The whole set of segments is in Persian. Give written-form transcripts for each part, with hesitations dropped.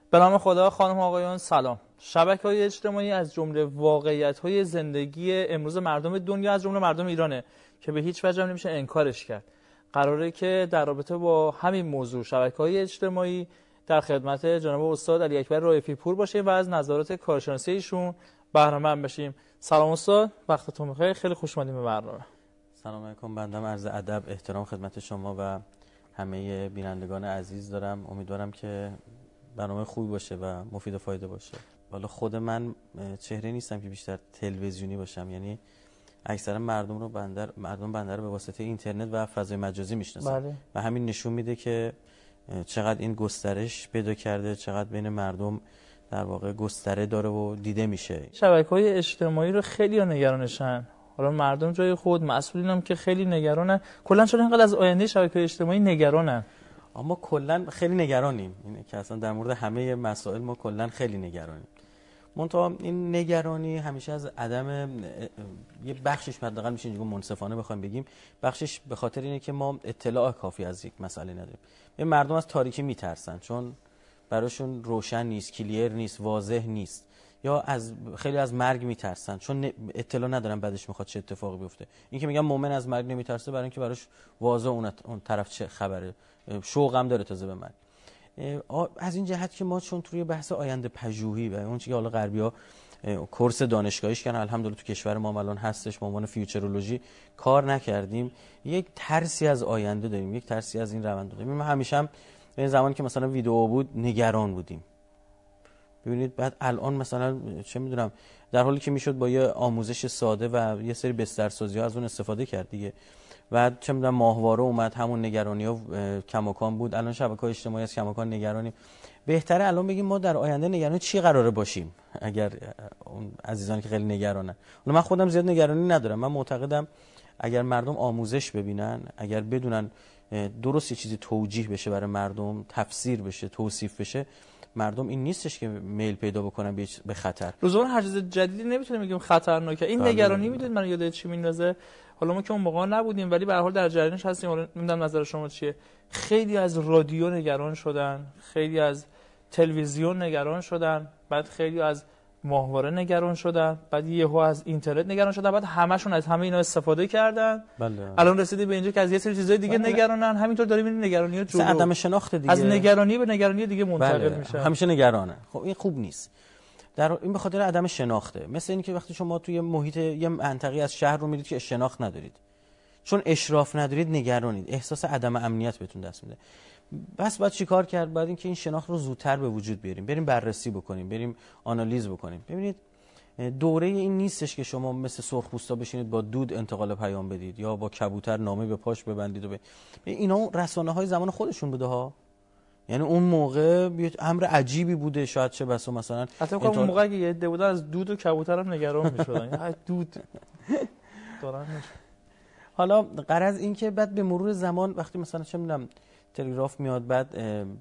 به نام خدا. خانم آقایان سلام. شبکه‌های اجتماعی از جمله واقعیت‌های زندگی امروز مردم دنیا، از جمله مردم ایرانه که به هیچ وجه نمیشه انکارش کرد. قراره که در رابطه با همین موضوع شبکه‌های اجتماعی در خدمت جناب استاد علی اکبر رائفی پور باشیم و از نظرات کارشناسی ایشون بهره مند بشیم. سلام استاد، وقتتون بخیر. خیلی خوش اومدید به برنامه. سلام علیکم. بنده عرض ادب احترام خدمت شما و همه بینندگان عزیز دارم. امیدوارم که برنامه خوبی باشه و مفید و فایده باشه. والا خود من چهره نیستم که بیشتر تلویزیونی باشم، یعنی اکثرا مردم بنده رو به واسطه اینترنت و فضای مجازی میشناسن. بله. و همین نشون میده که چقدر این گسترش پیدا کرده، چقدر بین مردم در واقع گستره داره و دیده میشه. شبکه‌های اجتماعی رو خیلی نگرانشن. حالا مردم جای خود، مسئولین هم که خیلی نگرانن. کلا چون اینقدر از آینده شبکه‌های اجتماعی نگرانن. اما کلا خیلی نگرانیم. اینه که اصلا در مورد همه مسائل ما کلا خیلی نگرانیم. منتها این نگرانی همیشه از عدم یه بخشش حداقل میشه اینجوری منصفانه بخوایم بگیم، بخشش به خاطر اینه که ما اطلاع کافی از یک مسئله نداریم. این مردم از تاریکی میترسن چون براشون روشن نیست، کلیر نیست، واضح نیست، یا از خیلی از مرگ میترسن چون اطلاع ندارن بعدش میخواد چه اتفاقی بیفته. این که میگم مؤمن از مرگ نمیترسه برای اینکه براش واضح اون طرف چه خبره، شوقم داره تازه به مرگ. از این جهت که ما چون توی بحث آینده پژوهی و اون چیزی که حالا غربی‌ها کورس دانشگاهیش کردن، الحمدلله تو کشور ما الان هستش، به عنوان فیوچرولوژی کار نکردیم، یک ترسی از آینده داریم، یک ترسی از این روند داریم. من همیشه هم این زمانی که مثلا ویدیو بود نگران بودیم. ببینید بعد الان مثلا چه میدونم در حالی که میشد با یه آموزش ساده و یه سری بسترسازی‌ها از اون استفاده کرد دیگه، و چه میدونم ماهواره اومد، همون نگرانی‌ها کماکان بود. الان شبکه‌های اجتماعی از کماکان نگرانیم. بهتره الان بگیم ما در آینده نگران چی قراره باشیم، اگر اون عزیزانی که خیلی نگرانن. من خودم زیاد نگرانی ندارم. من معتقدم اگر مردم آموزش ببینن، اگر بدونن درست یه چیزی توجیه بشه برای مردم، تفسیر بشه، توصیف بشه، مردم این نیستش که میل پیدا بکنن به خطر. لزوما هر چیز جدیدی نمیتونیم بگیم خطرناکه. این نگرانی میدونید من یاد چی میندازه؟ حالا ما که اون موقع نبودیم ولی به هر حال در جریانش هستیم. حالا نمیدونم نظر شما چیه. خیلی از رادیو نگران شدن، خیلی از تلویزیون نگران شدن، بعد خیلی از ماهواره نگران شدن، بعد یهو از اینترنت نگران شدن، بعد همشون از همه اینا استفاده کردن. بله. الان رسیده به اینجا که از یه سری چیزای دیگه نگرانن. همینطور داریم این نگرانی‌ها جلو عدم شناخت دیگه از نگرانی به نگرانی دیگه منتقل میشه. همیشه نگرانه. خب این خوب نیست. این به خاطر عدم شناخته. مثل اینکه وقتی شما توی محیط یه منطقه از شهر رو میرید که شناخت ندارید، چون اشراف ندارید، نگرانید، احساس عدم امنیت بهتون دست میده. بس باید چیکار کرد؟ بعد اینکه این شناخت رو زودتر به وجود بیاریم، بریم بررسی بکنیم، بریم آنالیز بکنیم. ببینید دوره این نیستش که شما مثل سرخپوستا بشینید با دود انتقال پیام بدید یا با کبوتر نامه به پاش ببندید و اینا رسانه‌های زمان خودشون بوده ها. یعنی اون موقع یه امر عجیبی بوده، شاید چه بسا مثلا حتی اون موقع که یه عده بودن از دود و کبوتر هم نگران می‌شدن. دود دارن. حالا غرض این که بعد به مرور زمان وقتی مثلا چه می‌دونم تلگراف میاد، بعد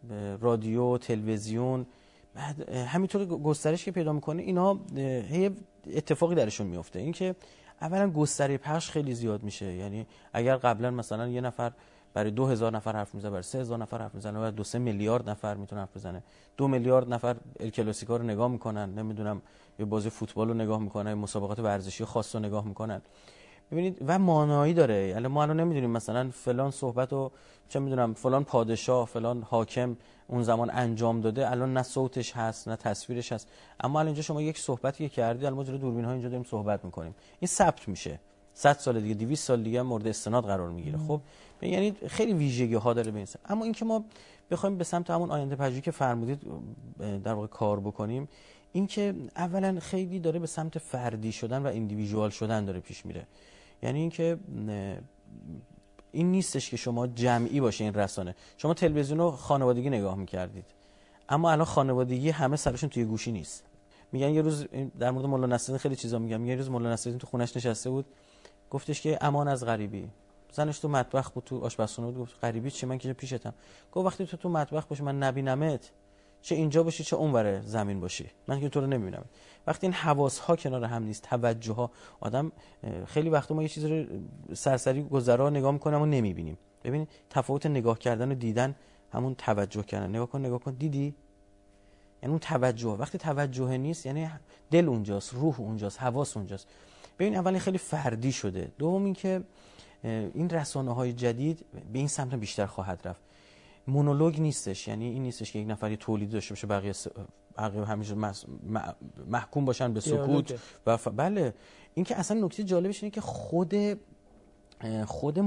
رادیو، تلویزیون، بعد همینطور گسترش که پیدا میکنه، اینا هی اتفاقی درشون میفته. این که اولا گستره پخش خیلی زیاد میشه. یعنی اگر قبلا مثلا یه نفر برای 2000 نفر حرف میزنه، برای 3000 نفر حرف میزنه، برای 2-3 میلیارد نفر میتونه حرف بزنه، 2 میلیارد نفر ال کلاسیکو رو نگاه میکنن، نمیدونم یه بازی فوتبال رو نگاه میکنن، مسابقات ورزشی خاص رو نگاه میکنن. ببینید و مانایی داره. یعنی ما الان نمیدونیم مثلا فلان صحبتو چه میدونم فلان پادشاه، فلان حاکم اون زمان انجام داده، الان نه صوتش هست نه تصویرش هست، اما الان اینجا شما یک صحبتی که کردی، الان ما جلوی دوربین‌ها اینجا داریم صحبت میکنیم، این ثبت میشه 100 سال دیگه، 200 سال دیگه مورد استناد قرار میگیره. خب یعنی خیلی ویژگی‌ها داره به این. اما اینکه ما بخوایم به سمت همون آینده پژوهی که فرمودید در واقع کار بکنیم، اینکه اولا خیلی داره به سمت فردی شدن و ایندیویدوال شدن داره پیش میره. یعنی اینکه این نیستش که شما جمعی باشه این رسانه. شما تلویزیون رو خانوادگی نگاه میکردید، اما الان خانوادگی همه سرشون توی گوشی نیست. میگن یه روز در مورد مولانا نصرالدین خیلی چیزا میگم. یه روز مولانا نصرالدین تو خونش نشسته بود، گفتش که امان از غریبی. زنش تو مطبخ بود، تو آشپزخونه بود، گفت غریبی چی؟ من که پیشتم. گفت وقتی تو مطبخ باشی من نبینمت، چه اینجا باشی چه اونور زمین باشی، من که تو رو نمیبینم. وقتی این حواس ها کنار هم نیست، توجه ها، آدم خیلی وقتا ما یه چیز رو سرسری گذرا نگاه میکنیم و نمیبینیم. ببین تفاوت نگاه کردن و دیدن همون توجه کردن. نگاه کن دیدی؟ یعنی اون توجه. وقتی توجه نیست یعنی دل اونجاست، روح اونجاست، حواس اونجاست. ببین اولی خیلی فردی شده، دوم این که این رسانه‌های جدید به این سمت بیشتر خواهد رفت. مونولوگ نیستش، یعنی این نیستش که یک نفری تولید داشته باشه بقیه همیشه محکوم باشن به سکوت بله. این که اصلا نکته جالبش اینه که خود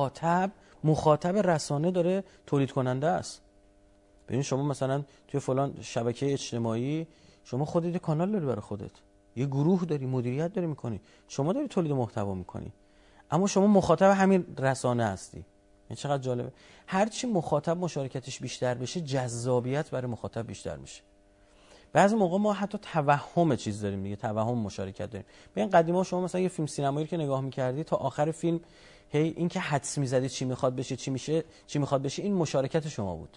مخاطب رسانه داره تولید کننده است. ببین شما مثلا توی فلان شبکه اجتماعی شما خودت کانال داری برای خودت، یه گروه داری، مدیریت داری میکنی، شما داری تولید محتوا میکنی، اما شما مخاطب همین رسانه هستی. این چقدر جالبه. هرچی مخاطب مشارکتش بیشتر بشه جذابیت برای مخاطب بیشتر میشه. بعضی موقع ما حتی توهم چیز داریم دیگه، توهم مشارکت داریم. ببین قدیما شما مثلا یه فیلم سینمایی که نگاه می‌کردی تا آخر فیلم هی این که حدس می‌زدی چی می‌خواد بشه، چی می‌خواد بشه، این مشارکت شما بود.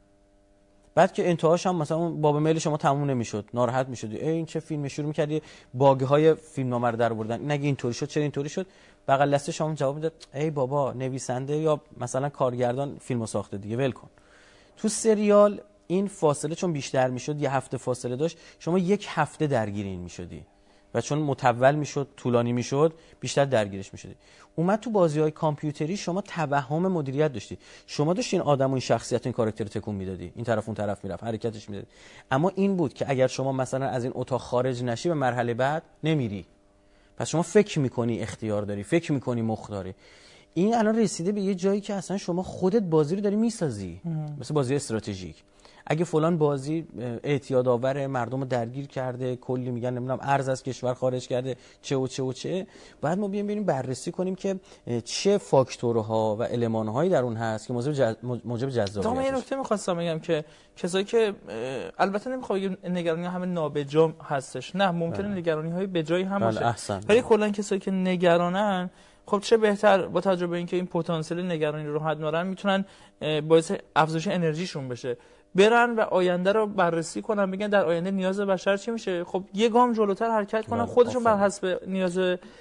بعد که انتهاش هم مثلا اون باب میل شما تموم نمی‌شد، ناراحت می‌شدی، این چه فیلمی، شروع می‌کردی باگ‌های فیلمنامه رو درآوردن، این اگه اینطوری شد چرا اینطوری شد. بغل دست شما جواب میداد ای بابا نویسنده یا مثلا کارگردان فیلمو ساخته دیگه، ول کن. تو سریال این فاصله چون بیشتر میشد، یه هفته فاصله داشت، شما یک هفته درگیر این میشدی و چون متول میشد، طولانی میشد، بیشتر درگیرش میشدی. اومد تو بازی‌های کامپیوتری شما توهم مدیریت داشتی، شما داشتی این آدم و این شخصیت و این کاراکتر رو تکون میدادی، این طرف اون طرف میرفت، حرکتش میدادی. اما این بود که اگر شما مثلا از این اتاق خارج نشی به مرحله بعد نمیری، پس شما فکر میکنی اختیار داری، فکر میکنی مخ داری. این الان رسیده به یه جایی که اصلا شما خودت بازی رو داری میسازی، مثل بازی استراتژیک. اگه فلان بازی اعتیاد آور، مردم رو درگیر کرده، کلی میگن نمیدونم ارز از کشور خارج کرده، چه بعد ما بیایم بررسی کنیم که چه فاکتورها و المان‌هایی در اون هست که موجب جذابیت. من یه نکته می‌خواستم بگم که کسایی که البته نمی‌خوام بگم نگرانی همه نابجا هستش، نه ممکنه نگرانی‌های بجایی هم باشه، ولی کلا کسایی که نگرانن خب چه بهتر با توجه به اینکه این پتانسیل نگرانی رو حد دارن میتونن باعث افزایش انرژیشون بشه، برن و آینده رو بررسی کنن، بگن در آینده نیاز بشر چی میشه، خب یه گام جلوتر حرکت کنن، خودشون بر حسب نیاز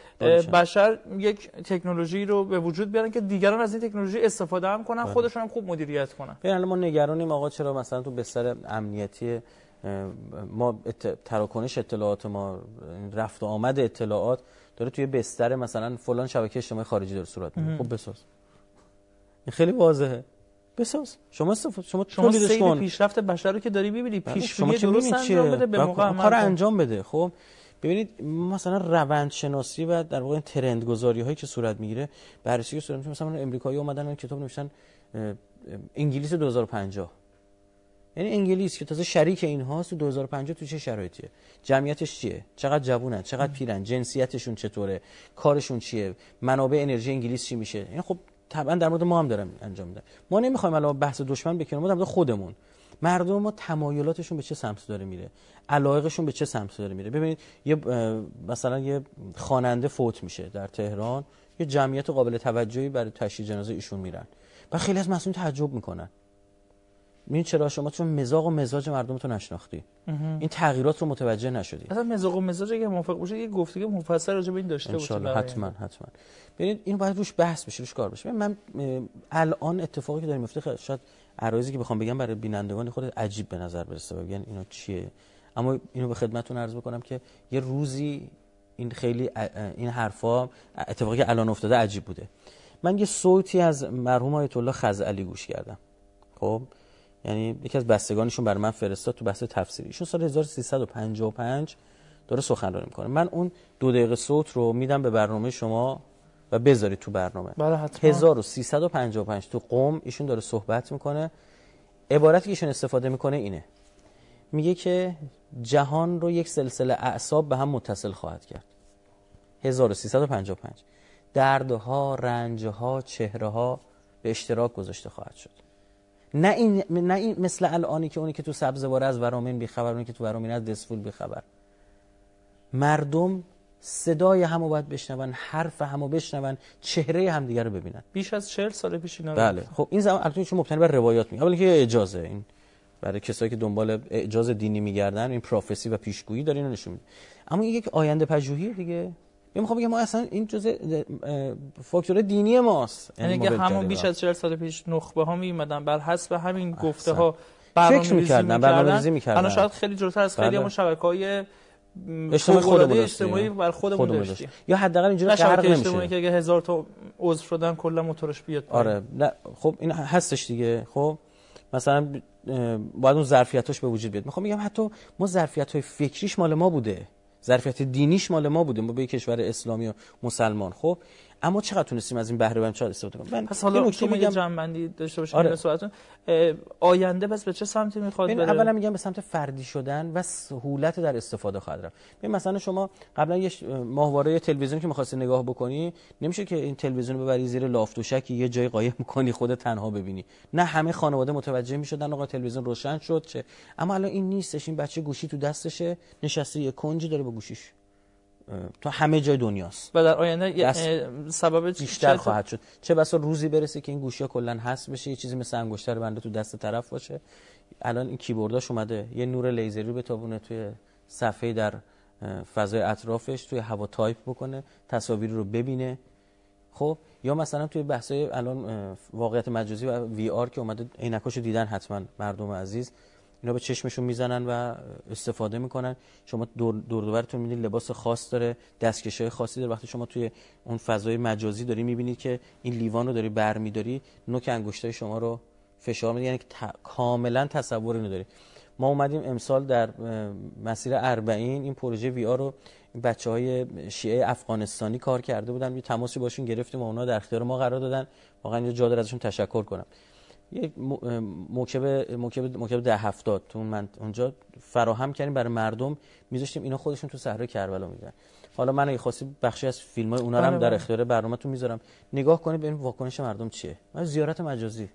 بشر یک تکنولوژی رو به وجود بیارن که دیگران از این تکنولوژی استفاده هم کنن، خودشون هم خوب مدیریت کنن. یعنی ما نگرانیم آقا چرا مثلا تو بستر امنیتی ما تراکنش اطلاعات ما، رفت و آمد اطلاعات داره توی بستر مثلا فلان شبکه اجتماعی خارجی داره صورت میگیره. خب بساز، این خیلی واضحه، بساز، شما تولیدش کن. پیشرفت بشر رو که داری می‌بینی، پیش‌بینی درست انجام بده، به موقع کار انجام بده. خب ببینید مثلا روندشناسی و در واقع ترندگذاری‌هایی که صورت میگیره، بررسی که صورت میگیره، مثلا امریکایی اومدن کتاب نوشتن انگلیس 2050، یعنی انگلیس که تازه شریک اینهاست تو 2050 تو چه شرایطیه، جمعیتش چیه، چقدر جوونن، چقدر پیرن، جنسیتشون چطوره، کارشون چیه، منابع انرژی انگلیس چی میشه. یعنی خب طبعا در مورد ما هم دارم انجام میدن. ما نمیخوایم الان بحث دشمن بکنیم، ما در مورد خودمون، مردم ما تمایلاتشون به چه سمت داره میره، علایقشون به چه سمت داره میره. ببینید مثلا یه خواننده فوت میشه در تهران، یه جمعیت قابل توجهی برای تشییع جنازه ایشون میرن و خیلی از مسئولین تعجب میکنن. ببین چرا شما چون مزاج و مزاج مردم تو نشناختی، این تغییرات رو متوجه نشدی. اصلا مزاج و مزاج اگه موافق باشه یه گفتگو مفصل راجع به این داشته باشیم ان شاء الله. حتما ببینید این باید روش بحث بشه، روش کار بشه. من الان اتفاقی که داره میفته شاید عرایزی که بخوام بگم برای بینندگان خود عجیب به نظر برسه، بگن اینا چیه، اما اینو به خدمتتون عرض بکنم که یه روزی این خیلی این حرفا اتفاقی که الان افتاده عجیب بوده. من یه صوتی از مرحوم آیت الله خزعلی گوش کردم. خب یعنی یکی از بستگانشون برای من فرستاد تو بحث تفسیری. ایشون سال 1355 داره سخنرانی میکنه. من اون 2 دقیقه صوت رو میدم به برنامه شما و بذارید تو برنامه. بله حتما. 1355 تو قم ایشون داره صحبت میکنه. عبارتی که ایشون استفاده میکنه اینه. میگه که جهان رو یک سلسله اعصاب به هم متصل خواهد کرد. 1355 دردها، رنجها، چهره‌ها به اشتراک گذاشته خواهد شد. نه این مثل الانی که اونی که تو سبزواره از ورامین بیخبر، اونی که تو ورامین از دسفول بیخبر. مردم صدای همو باید بشنون، حرف همو بشنون، چهره همدیگه رو ببینن. بیش از 40 سال پیش اینا. بله. خب این زمان البته چون مبتنی بر روایات میگه، اولی که اجازه، این برای کسایی که دنبال اعجاز دینی میگردن، این پروفسی و پیشگویی داره اینو نشون میده. اما این یک آینده پژوهیه دیگه. میخوام بگم ما اصلا این جزء فاکتور دینی ماست. یعنی که همون بیش از 40 سال پیش نخبه ها میومدن بر حسب همین گفته ها برنامه‌ریزی می‌کردن. الان شاید خیلی جلوتر از خیلی بله. از شبکه‌های اجتماعی بر خودمون داشتیم. یا حداقل اینجوری غرق نمیشه که اگه 1000 تا عضو شدن کلا موتورش بیاد. آره نه خب این هستش دیگه. خب مثلا باید اون ظرفیتاش به وجود بیاد. میخوام بگم حتی ما ظرفیت‌های فکریش مال ما بوده، ظرفیت دینیش مال ما بوده، ما به کشور اسلامی و مسلمان. خب اما چقدر تونستیم از این بهره بریم، چقدر استفاده کنیم؟ پس حالا شما یه جنبندی داشته باشید این صحبتتون آینده بس به چه سمتی میخواد بره؟ اولا میگم به سمت فردی شدن و سهولت در استفاده خواهد رفت. مثلا شما قبلا یه ماهواره تلویزیون که می‌خواستی نگاه بکنی، نمیشه که این تلویزیون رو ببری زیر لاف دوشکی یه جای قایم می‌کنی خودت تنها ببینی. نه همه خانواده متوجه می‌شدن آقا تلویزیون روشن شد چه. اما الان این نیستش. این بچه گوشی تو دستشه، نشسته یه کنجی داره با گوشیش تو همه جای دنیاست و در آینده سبب بیشتر خواهد شد. چه بسا روزی برسه که این گوشی‌ها کلا حذف بشه، یه چیزی مثل انگشتر بنده تو دست طرف باشه. الان این کیبورداش اومده یه نور لیزری رو بتابونه توی صفحه در فضای اطرافش، توی هوا تایپ بکنه، تصاویر رو ببینه. خب یا مثلا توی بحث‌های الان واقعیت مجازی و وی آر که اومده، عینکاشو دیدن حتما مردم عزیز، اینا به چشمشون میزنن و استفاده میکنن. شما دور براتون میبینید لباس خاص داره، دستکشای خاصی داره. وقتی شما توی اون فضای مجازی داری میبینید که این لیوان رو داری برمیداری، نوک انگشتای شما رو فشار میده، یعنی کاملا تصور اینو داری. ما اومدیم امسال در مسیر 40 این پروژه وی آر رو بچهای شیعه افغانستانی کار کرده بودن، یه تماسی باشون گرفتیم و اونا در اختیار ما قرار دادن. واقعا جا داره ازشون تشکر کنم. یک موکب 1070 تو من اونجا فراهم کردیم برای مردم، میذاشتیم اینا خودشون تو صحرای کربلا میدن. حالا من اگه خواستی بخشی از فیلم‌های اونا رو هم در اختیار برنامه‌تون میذارم، نگاه کنید ببینید واکنش مردم چیه. من زیارت مجازی،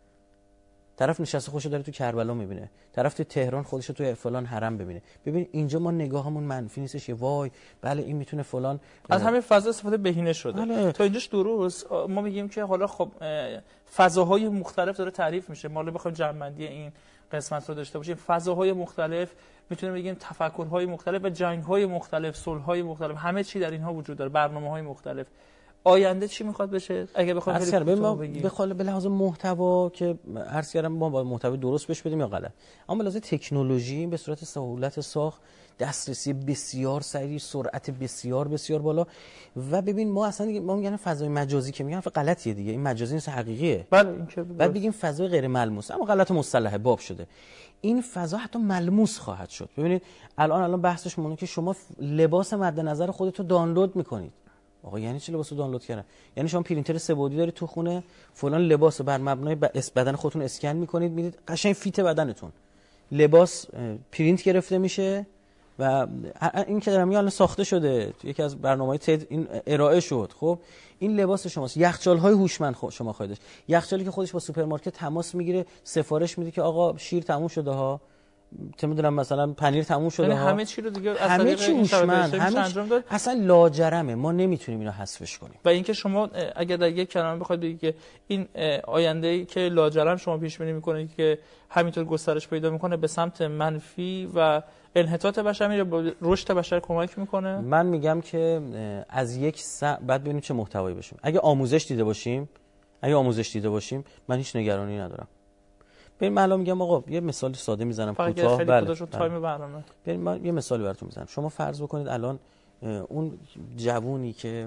طرف نشسته خوشو داره تو کربلا میبینه، طرف تو تهران خودشو تو فلان حرم ببینه. ببین اینجا ما نگاهمون منفی نیستش که وای بله این میتونه فلان، از همین فضا استفاده بهینه شده. بله. تا اینجاش درست ما میگیم که حالا خب فضاهای مختلف داره تعریف میشه. ما بخوایم جمع‌بندی این قسمت رو داشته باشیم، فضاهای مختلف، میتونیم بگیم تفکرهای مختلف و جنگ‌های مختلف، صلح‌های مختلف، همه چی در اینها وجود داره، برنامه‌های مختلف. آینده چی میخواد بشه؟ اگه بخوام به لحاظ محتوا که عرض کردم ما با محتوا درست بهش بدیم یا غلط، اما به لحاظ تکنولوژی به صورت سهولت ساخت، دسترسی بسیار سریع، سرعت بسیار بسیار بالا. و ببین ما اصلا ما میگن فضای مجازی که میگن غلطیه دیگه، این مجازی نیست، حقیقیه. بله این که بعد بگیم فضای غیر ملموس، اما غلط مصطلح باب شده. این فضا حتی ملموس خواهد شد. ببینید الان بحثش مونه که شما لباس مد نظر خودتو دانلود میکنید. آقا یعنی چی لباسو دانلود کردن؟ یعنی شما پرینتر سه بعدی دارید تو خونه، فلان لباسو بر مبنای بدن خودتون اسکن میکنید، میدید قشنگ فیت بدنتون لباس پرینت گرفته میشه. و این که دارم میگم الان ساخته شده، یکی از برنامه‌های تد این ارائه شد. خب این لباس شماست. یخچال‌های هوشمند شما خواهید داشت، یخچالی که خودش با سوپرمارکت تماس میگیره، سفارش میده که آقا شیر تموم شده ها، چه میدونم مثلا پنیر تموم شده ها، همه چی رو دیگه همه چی هوشمند، اصلا لاجرمه، ما نمیتونیم اینو حذفش کنیم. و اینکه شما اگر در یک کلمه بخواید بگید که این آینده‌ای که لاجرم شما پیش بینی میکنید که همینطور گسترش پیدا میکنه به سمت منفی و انحطاط بشر میره، به رشد بشر کمک میکنه، من میگم که از یک بعد ببینیم چه محتوایی بشیم. اگه آموزش دیده باشیم من هیچ نگرانی ندارم. ببین من الان میگم آقا یه مثال ساده میزنم کوتاه. بله تایم برنامه. ببین من یه مثالی براتون میزنم. شما فرض بکنید الان اون جوونی که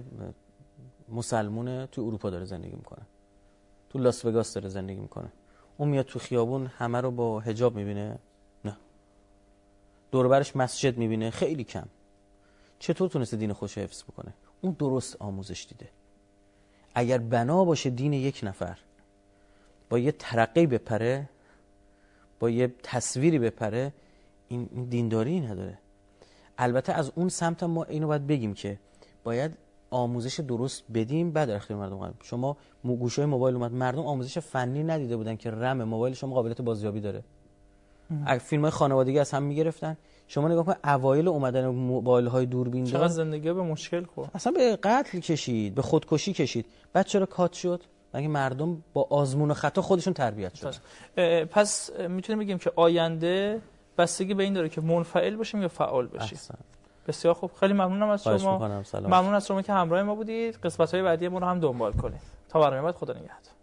مسلمونه تو اروپا داره زندگی میکنه، تو لاس وگاس داره زندگی میکنه، اون میاد تو خیابون همه رو با حجاب میبینه؟ نه. دور و برش مسجد میبینه؟ خیلی کم. چطور تونسته دین خودش حفظ بکنه؟ اون درست آموزش دیده. اگر بنا باشه دین یک نفر با یه ترقی بپره، با یه تصویری بپره، این دینداری نداره. البته از اون سمت ما اینو باید بگیم که باید آموزش درست بدیم بعد در اختیار مردم قرار. شما گوشای موبایل اومد، مردم آموزش فنی ندیده بودن که رم موبایل شما قابلیت بازیابی داره. فیلم‌های خانوادگی از هم میگرفتن. شما نگاه کن اوایل اومدن موبایل‌های دوربین چقدر زندگی به مشکل خورد، اصلا به قتل کشید، به خودکشی کشید. بعد چرا کات شد؟ مگه مردم با آزمون و خطا خودشون تربیت شدن. پس میتونیم بگیم که آینده بستگی به این داره که منفعل باشیم یا فعال باشیم. بسیار خوب، خیلی ممنونم از شما. ممنون از شما که همراه ما بودید. قسمت‌های بعدی ما رو هم دنبال کنید. تا برنامه بعد، خدا نگهدار.